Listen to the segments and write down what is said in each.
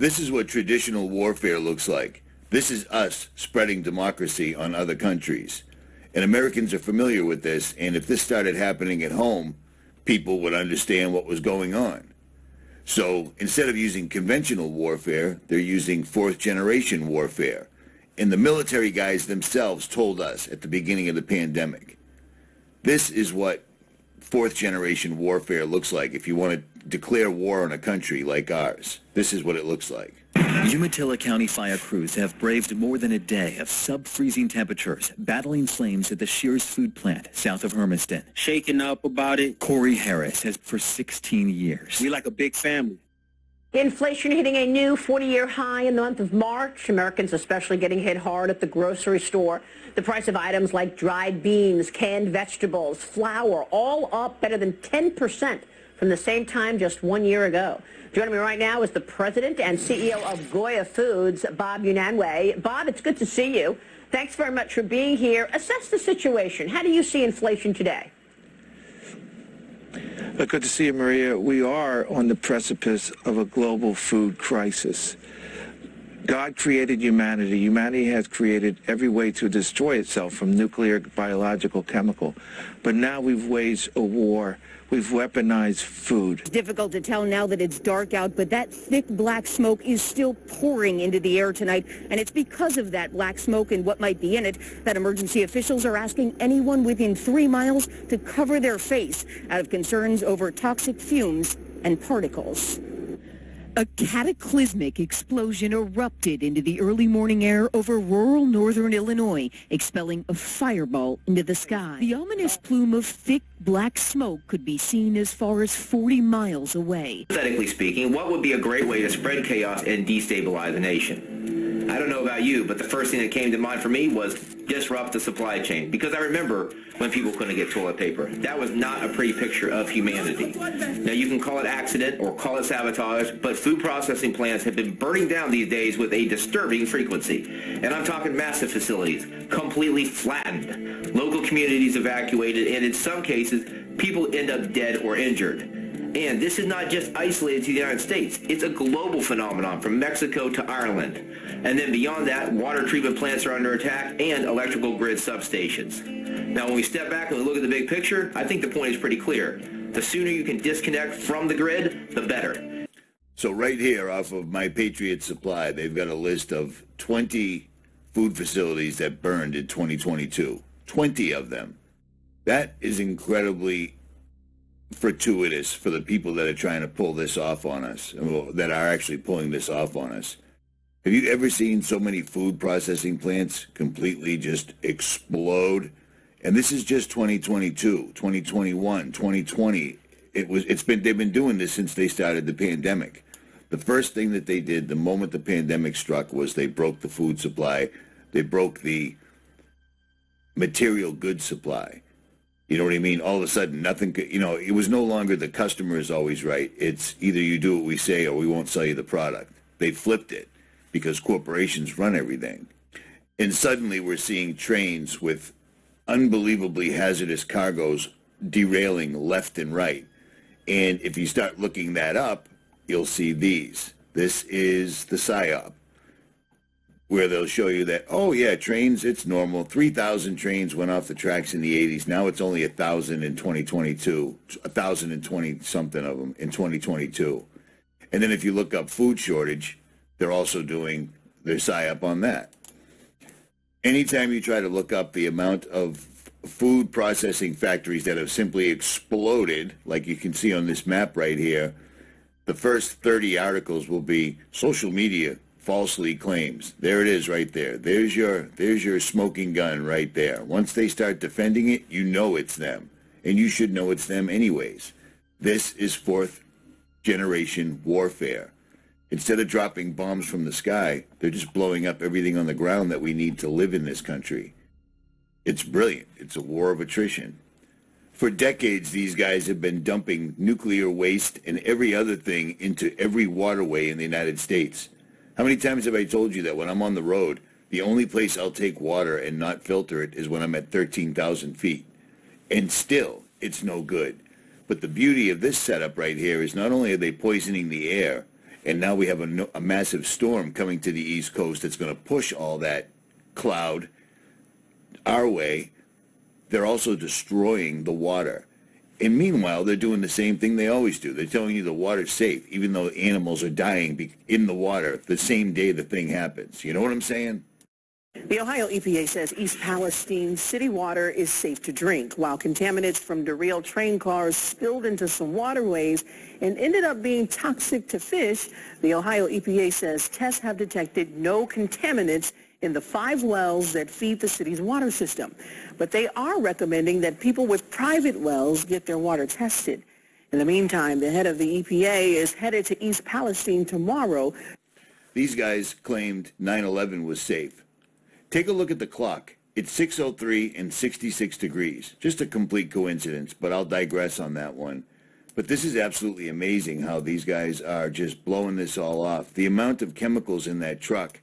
This is what traditional warfare looks like. This is us spreading democracy on other countries. And Americans are familiar with this, and if this started happening at home, people would understand what was going on. So instead of using conventional warfare, they're using fourth-generation warfare. And the military guys themselves told us at the beginning of the pandemic, this is what fourth-generation warfare looks like. If you want to declare war on a country like ours, this is what it looks like. Umatilla County fire crews have braved more than a day of sub-freezing temperatures, battling flames at the Shears food plant south of Hermiston. Shaking up about it. Corey Harris has for 16 years. We like a big family. Inflation hitting a new 40-year high in the month of March. Americans especially getting hit hard at the grocery store. The price of items like dried beans, canned vegetables, flour, all up better than 10% from the same time just 1 year ago. Joining me right now is the president and CEO of Goya Foods, Bob Unanue. Bob, it's good to see you. Thanks very much for being here. Assess the situation. How do you see inflation today? Good to see you, Maria. We are on the precipice of a global food crisis. God created humanity. Humanity has created every way to destroy itself, from nuclear, biological, chemical. But now we've waged a war. We've weaponized food. It's difficult to tell now that it's dark out, but that thick black smoke is still pouring into the air tonight. And it's because of that black smoke and what might be in it that emergency officials are asking anyone within 3 miles to cover their face out of concerns over toxic fumes and particles. A cataclysmic explosion erupted into the early morning air over rural northern Illinois, expelling a fireball into the sky. The ominous plume of thick black smoke could be seen as far as 40 miles away. Hypothetically speaking, what would be a great way to spread chaos and destabilize a nation? I don't know about you, but the first thing that came to mind for me was disrupt the supply chain, because I remember when people couldn't get toilet paper. That was not a pretty picture of humanity. Now, you can call it accident or call it sabotage, but food processing plants have been burning down these days with a disturbing frequency. And I'm talking massive facilities, completely flattened, local communities evacuated, and in some cases, people end up dead or injured. And this is not just isolated to the United States. It's a global phenomenon from Mexico to Ireland. And then beyond that, water treatment plants are under attack and electrical grid substations. Now, when we step back and we look at the big picture, I think the point is pretty clear. The sooner you can disconnect from the grid, the better. So right here off of My Patriot Supply, they've got a list of 20 food facilities that burned in 2022. 20 of them. That is incredibly fortuitous for the people that are trying to pull this off on us, that are actually pulling this off on us. Have you ever seen so many food processing plants completely just explode? And this is just 2022, 2021, 2020. They've been doing this since they started the pandemic. The first thing that they did the moment the pandemic struck was they broke the food supply. They broke the material goods supply. You know what I mean? All of a sudden, nothing could, it was no longer the customer is always right. It's either you do what we say or we won't sell you the product. They flipped it because corporations run everything. And suddenly we're seeing trains with unbelievably hazardous cargoes derailing left and right. And if you start looking that up, you'll see these. This is the PSYOP, where they'll show you that, oh yeah, trains, it's normal. 3,000 trains went off the tracks in the 80s. Now it's only 1,000 in 2022, 1,020 something of them in 2022. And then if you look up food shortage, they're also doing their PSYOP on that. Anytime you try to look up the amount of food processing factories that have simply exploded, like you can see on this map right here, the first 30 articles will be social media falsely claims. There it is right there. There's your smoking gun right there. Once they start defending it, you know it's them. And you should know it's them anyways. This is fourth generation warfare. Instead of dropping bombs from the sky, they're just blowing up everything on the ground that we need to live in this country. It's brilliant. It's a war of attrition. For decades, these guys have been dumping nuclear waste and every other thing into every waterway in the United States. How many times have I told you that when I'm on the road, the only place I'll take water and not filter it is when I'm at 13,000 feet? And still, it's no good. But the beauty of this setup right here is not only are they poisoning the air, And now we have a massive storm coming to the East Coast that's going to push all that cloud our way. They're also destroying the water. And meanwhile, they're doing the same thing they always do. They're telling you the water's safe, even though animals are dying in the water the same day the thing happens. You know what I'm saying? The Ohio EPA says East Palestine city water is safe to drink, while contaminants from derailed train cars spilled into some waterways and ended up being toxic to fish. The Ohio EPA says tests have detected no contaminants in the 5 wells that feed the city's water system. But they are recommending that people with private wells get their water tested. In the meantime, the head of the EPA is headed to East Palestine tomorrow. These guys claimed 9/11 was safe. Take a look at the clock. It's 6:03 and 66 degrees. Just a complete coincidence, but I'll digress on that one. But this is absolutely amazing how these guys are just blowing this all off. The amount of chemicals in that truck,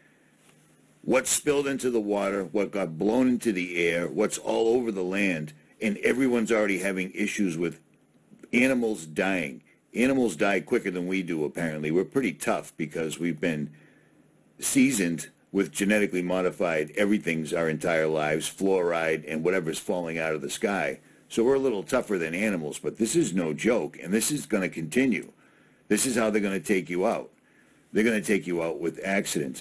what spilled into the water, what got blown into the air, what's all over the land, and everyone's already having issues with animals dying. Animals die quicker than we do, apparently. We're pretty tough because we've been seasoned with genetically modified everything's our entire lives, fluoride and whatever's falling out of the sky. So we're a little tougher than animals, but this is no joke, and this is going to continue. This is how they're going to take you out. They're going to take you out with accidents,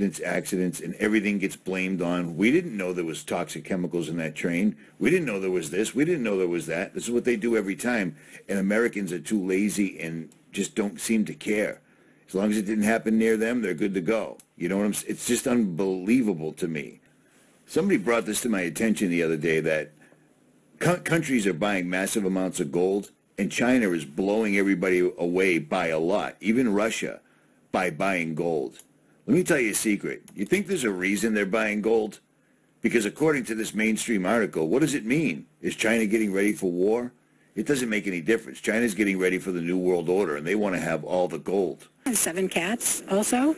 and everything gets blamed on. We didn't know there was toxic chemicals in that train. We didn't know there was this. We didn't know there was that. This is what they do every time, and Americans are too lazy and just don't seem to care. As long as it didn't happen near them, they're good to go. You know what I'm saying? It's just unbelievable to me. Somebody brought this to my attention the other day that countries are buying massive amounts of gold, and China is blowing everybody away by a lot, even Russia, by buying gold. Let me tell you a secret. You think there's a reason they're buying gold? Because according to this mainstream article, what does it mean? Is China getting ready for war? It doesn't make any difference. China's getting ready for the New World Order, and they want to have all the gold. I have 7 cats also.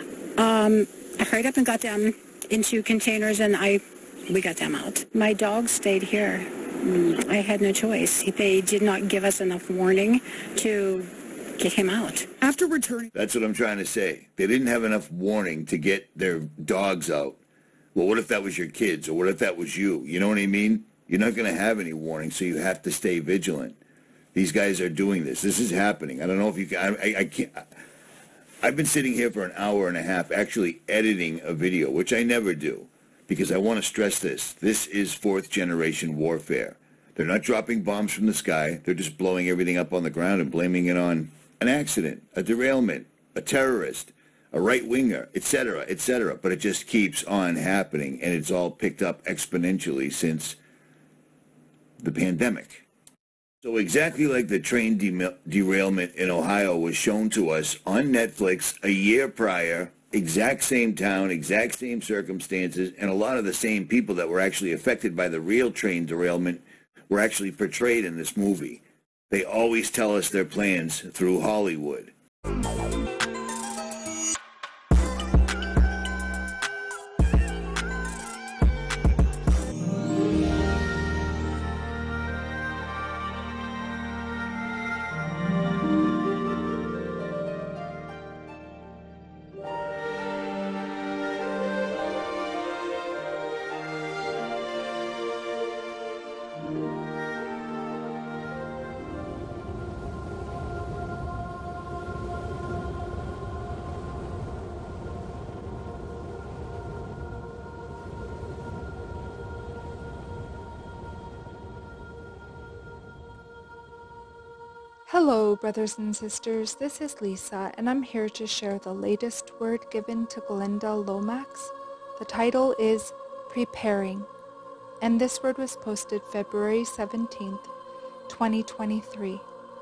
I hurried up and got them into containers, and we got them out. My dog stayed here. I had no choice. They did not give us enough warning to get him out. After returning... That's what I'm trying to say. They didn't have enough warning to get their dogs out. Well, what if that was your kids, or what if that was you? You know what I mean? You're not going to have any warning, so you have to stay vigilant. These guys are doing this. This is happening. I don't know if you can... I can't... I've been sitting here for an hour and a half actually editing a video, which I never do, because I want to stress this. This is 4th generation warfare. They're not dropping bombs from the sky. They're just blowing everything up on the ground and blaming it on an accident, a derailment, a terrorist, a right-winger, etc., etc. But it just keeps on happening, and it's all picked up exponentially since the pandemic. So exactly like the train derailment in Ohio was shown to us on Netflix a year prior, exact same town, exact same circumstances, and a lot of the same people that were actually affected by the real train derailment were actually portrayed in this movie. They always tell us their plans through Hollywood. Hello, brothers and sisters. This is Lisa, and I'm here to share the latest word given to Glenda Lomax. The title is Preparing, and this word was posted February 17th, 2023.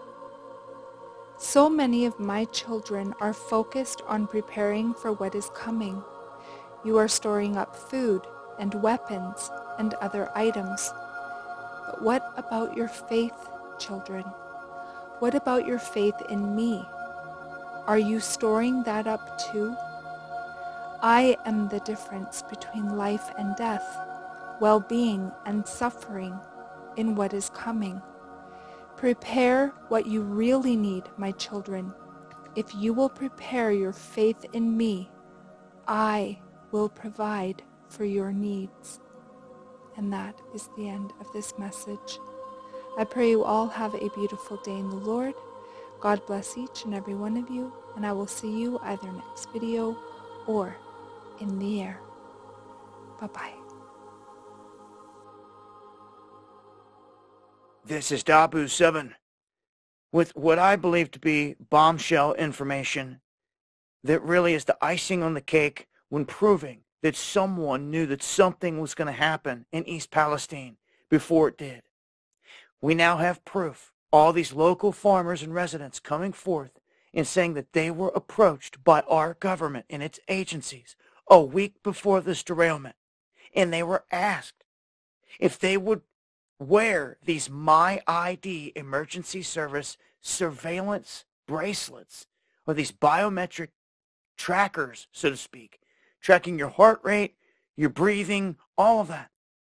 So many of my children are focused on preparing for what is coming. You are storing up food and weapons and other items. But what about your faith, children? What about your faith in me? Are you storing that up too? I am the difference between life and death, well-being and suffering in what is coming. Prepare what you really need, my children. if you will prepare your faith in me, I will provide for your needs. And that is the end of this message. I pray you all have a beautiful day in the Lord. God bless each and every one of you, and I will see you either next video or in the air. Bye-bye. This is Dabu7 with what I believe to be bombshell information that really is the icing on the cake when proving that someone knew that something was going to happen in East Palestine before it did. We now have proof. All these local farmers and residents coming forth and saying that they were approached by our government and its agencies a week before this derailment, and they were asked if they would wear these MyID emergency service surveillance bracelets, or these biometric trackers, so to speak, tracking your heart rate, your breathing, all of that.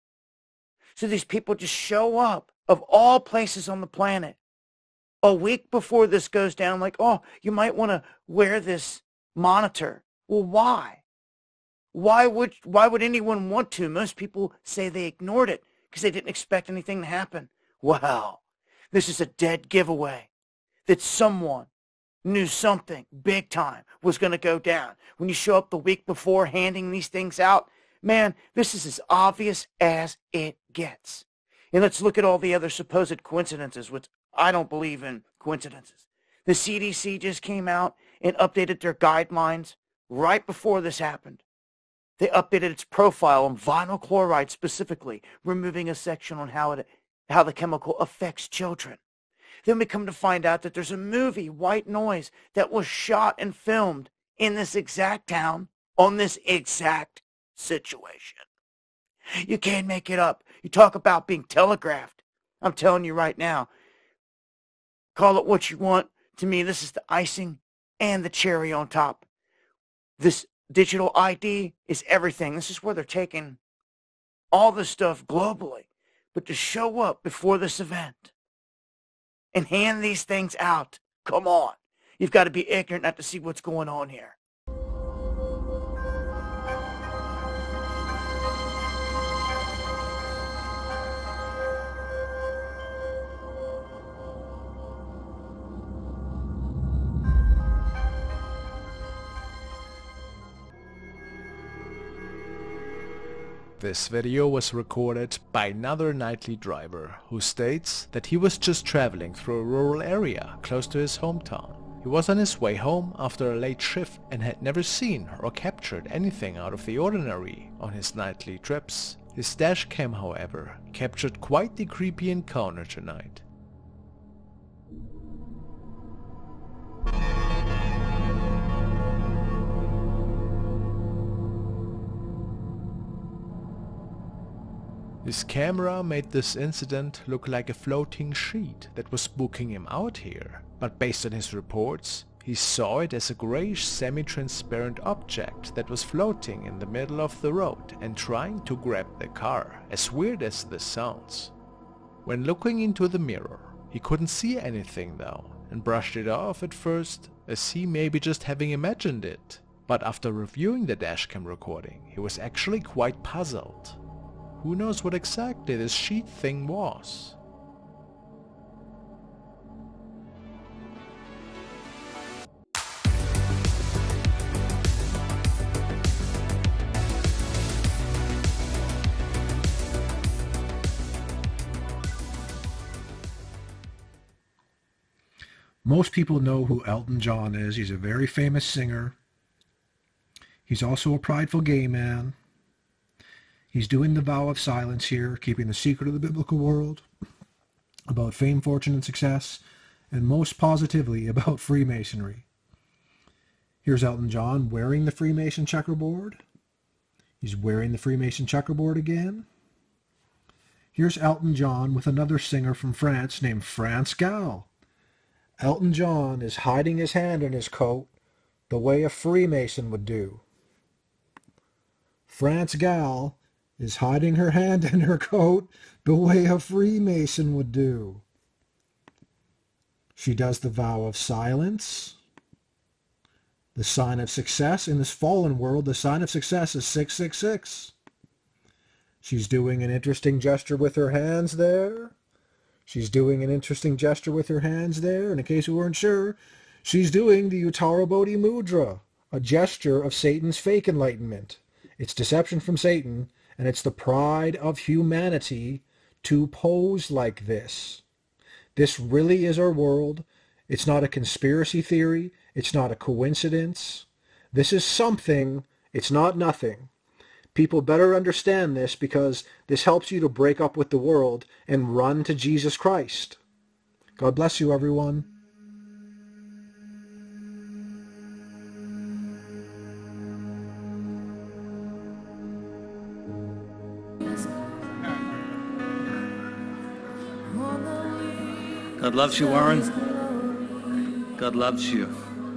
So these people just show up, of all places on the planet, a week before this goes down, like, oh, you might want to wear this monitor. Well, why? Why would anyone want to? Most people say they ignored it because they didn't expect anything to happen. Well, this is a dead giveaway that someone knew something big time was going to go down. When you show up the week before handing these things out, man, this is as obvious as it gets. And let's look at all the other supposed coincidences, which I don't believe in coincidences. The CDC just came out and updated their guidelines right before this happened. They updated its profile on vinyl chloride specifically, removing a section on how the chemical affects children. Then we come to find out that there's a movie, White Noise, that was shot and filmed in this exact town on this exact situation. You can't make it up. You talk about being telegraphed. I'm telling you right now, call it what you want. To me, this is the icing and the cherry on top. This digital ID is everything. This is where they're taking all this stuff globally. But to show up before this event and hand these things out, come on. You've got to be ignorant not to see what's going on here. This video was recorded by another nightly driver who states that he was just traveling through a rural area close to his hometown. He was on his way home after a late shift and had never seen or captured anything out of the ordinary on his nightly trips. His dash cam, however, captured quite the creepy encounter tonight. His camera made this incident look like a floating sheet that was spooking him out here, but based on his reports, he saw it as a greyish semi-transparent object that was floating in the middle of the road and trying to grab the car, as weird as this sounds. When looking into the mirror, he couldn't see anything though, and brushed it off at first as he maybe just having imagined it. But after reviewing the dashcam recording, he was actually quite puzzled. Who knows what exactly this sheet thing was? Most people know who Elton John is. He's a very famous singer. He's also a prideful gay man. He's doing the vow of silence here, keeping the secret of the biblical world, about fame, fortune, and success, and most positively about Freemasonry. Here's Elton John wearing the Freemason checkerboard. He's wearing the Freemason checkerboard again. Here's Elton John with another singer from France named France Gall. Elton John is hiding his hand in his coat the way a Freemason would do. France Gall is hiding her hand in her coat the way a Freemason would do. She does the vow of silence. The sign of success in this fallen world, the sign of success is 666. She's doing an interesting gesture with her hands there. She's doing an interesting gesture with her hands there. And in case you weren't sure, she's doing the Uttara Bodhi Mudra, a gesture of Satan's fake enlightenment. It's deception from Satan, and it's the pride of humanity to pose like this. This really is our world. It's not a conspiracy theory. It's not a coincidence. This is something. It's not nothing. People better understand this because this helps you to break up with the world and run to Jesus Christ. God bless you, everyone. God loves you, Warren. God loves you.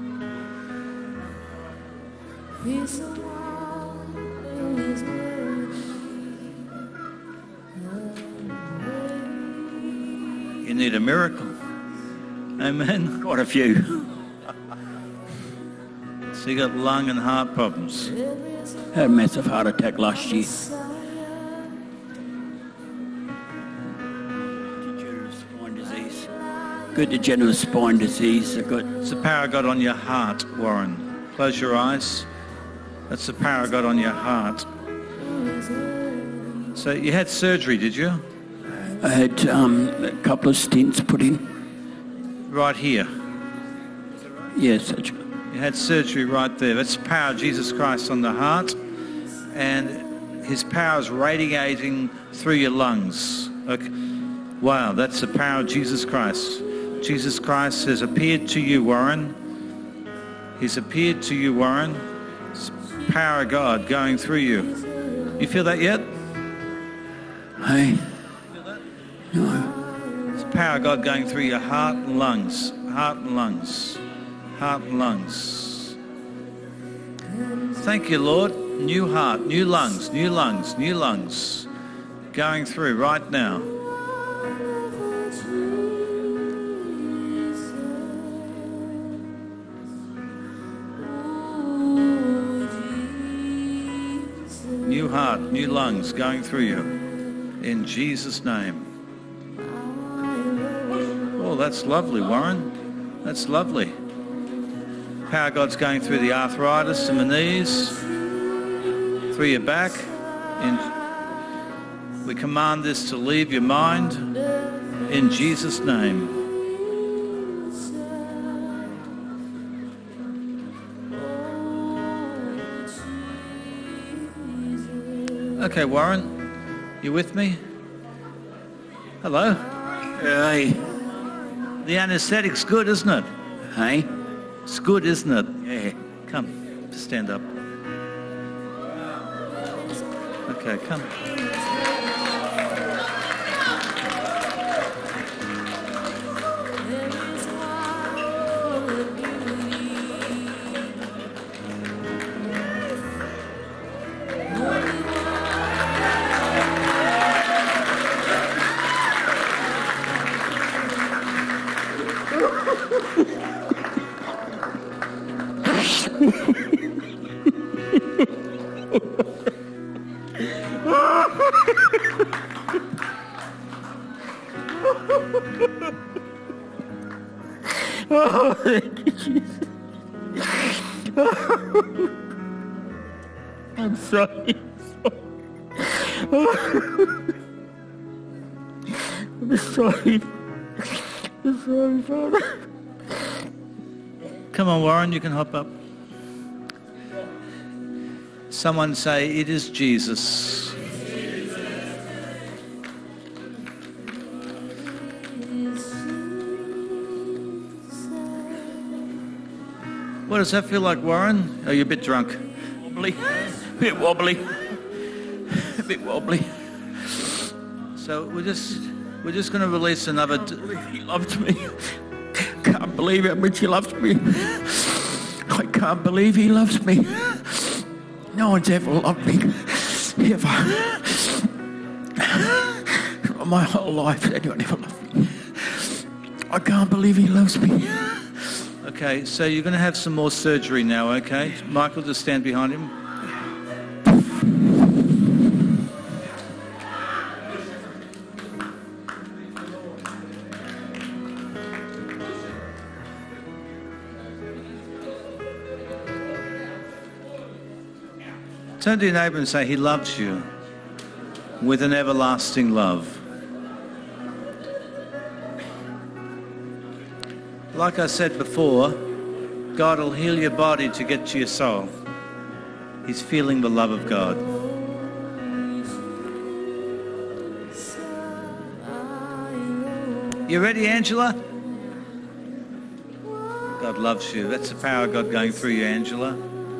You need a miracle. Amen. Quite a few. So you got lung and heart problems. Had a massive heart attack last year. Good degenerative spine disease. It's the power of God on your heart, Warren. Close your eyes. That's the power of God on your heart. So you had surgery, did you? I had a couple of stents put in. Right here? Yes. You had surgery right there. That's the power of Jesus Christ on the heart. And his power is radiating through your lungs. Okay. Wow, that's the power of Jesus Christ. Jesus Christ has appeared to you, Warren. He's appeared to you, Warren. It's the power of God going through you. You feel that yet? Hey. Feel that? No. It's the power of God going through your heart and lungs. Heart and lungs. Heart and lungs. Thank you, Lord. New heart, new lungs, new lungs, new lungs. Going through right now. New heart, new lungs going through you. In Jesus' name. Oh, that's lovely, Warren. That's lovely. Power of God's going through the arthritis in the knees, through your back. And we command this to leave your mind in Jesus' name. Okay, Warren, you with me? Hello? Hey. The anaesthetic's good, isn't it? Hey? It's good, isn't it? Yeah. Come, stand up. Okay, come. Oh, thank you, Jesus. I'm sorry. I'm sorry. I'm sorry, Father. Come on, Warren, you can hop up. Someone say, it is Jesus. What does that feel like, Warren? Oh, you're a bit drunk. Wobbly. A bit wobbly. A bit wobbly. So we're just going to release another... He loves me. Can't believe how much he loves me. I can't believe he loves me. No one's ever loved me. Ever. My whole life, anyone ever loved me. I can't believe he loves me. Okay, so you're going to have some more surgery now, okay? Michael, just stand behind him. Turn to your neighbour and say, he loves you with an everlasting love. Like I said before, God will heal your body to get to your soul. He's feeling the love of God. You ready, Angela? God loves you. That's the power of God going through you, Angela.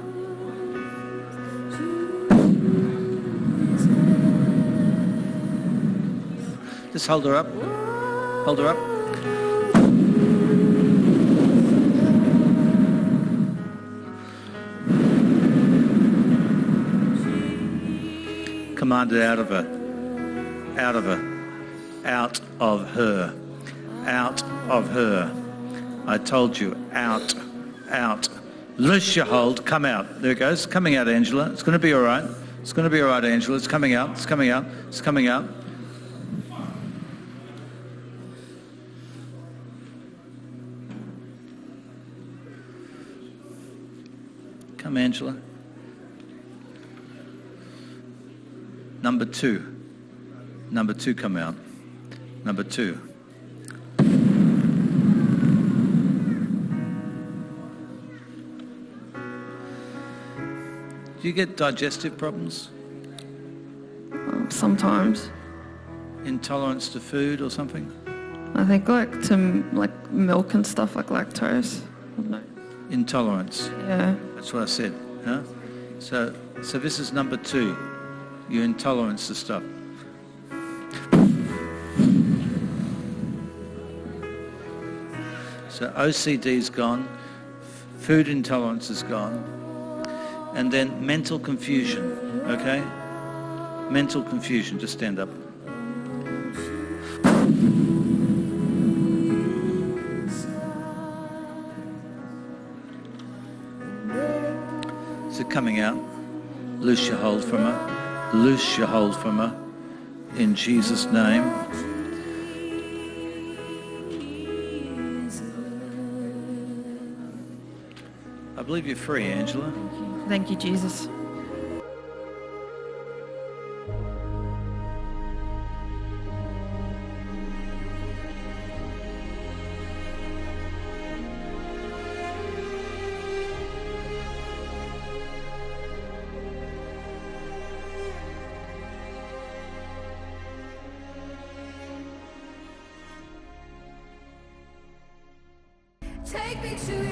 Just hold her up. Hold her up. Command it out of her. Out of her. Out of her. Out of her. I told you, out. Out. Loose your hold. Come out. There it goes. Coming out, Angela. It's going to be all right. It's going to be all right, Angela. It's coming out. It's coming out. It's coming out. Come, Angela. Number two. Number two, come out. Number two. Do you get digestive problems? Sometimes. Intolerance to food or something? I think like milk and stuff, like lactose. I don't know. Intolerance. Yeah. That's what I said. Huh? So this is number two. Your intolerance to stuff. So OCD's gone. Food intolerance is gone. And then mental confusion, okay? Mental confusion, just stand up. So coming out, loose your hold from her, loose your hold from her, in Jesus' name. I believe you're free, Angela. Thank you, Jesus. Take me to